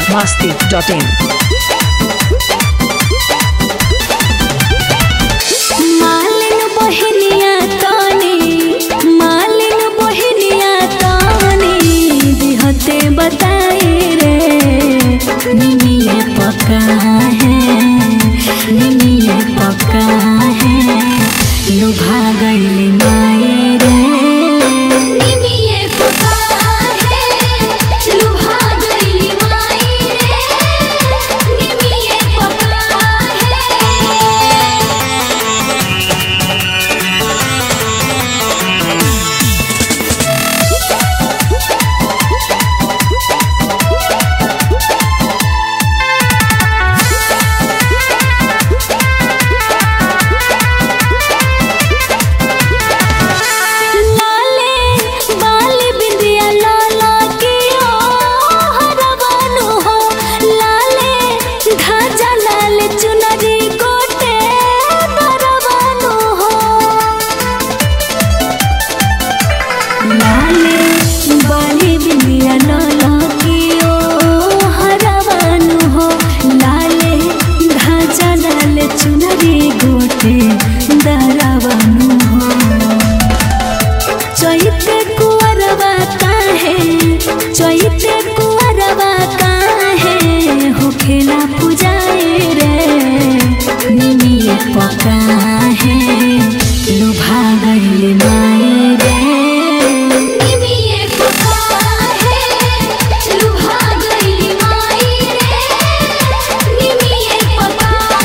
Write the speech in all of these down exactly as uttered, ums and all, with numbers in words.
masti dot in. मालिन बहनिया तानी मालिन बहनिया तानी दिहते बताए रे निमिये पक्का है निमिये पक्का है लुभा गई माए रे निमिये पक्का है लुभा गई माए रे निमिये पक्का चैते कुंवरवा काहे चैते कुंवरवा काहे होखेला पूजाए रे निमिये पक्का है लुभा गई माए रे निमिये पक्का है लुभा गई माए रे निमिये पक्का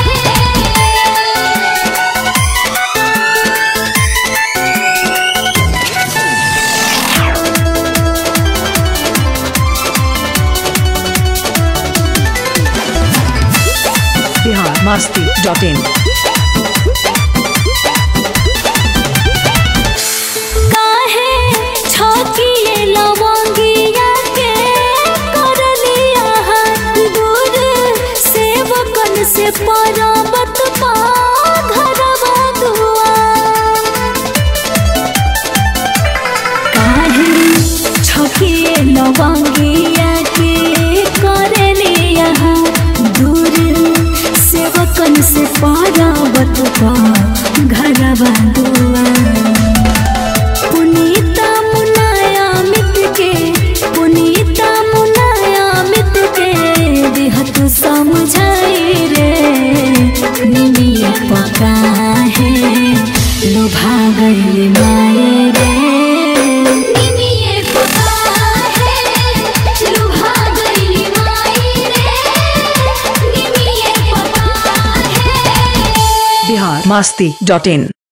Bihar masti dot in. काहे छकिए लवंगिया के करलिया हाथ दूर सेवकन से परबत पा घरवा दुआ काहे छकिए लवंगिया के करलिया हाथ दूर सेवकन से परबत पा घरवा दुआ पुनीता मुनाया मित के पुनीता मुनाया मित के देहत समझाई रे निमिये पक्का है लुभा गई माए रे निमिये पक्का है लुभा गई माए रे निमिये पक्का है Bihar masti dot in.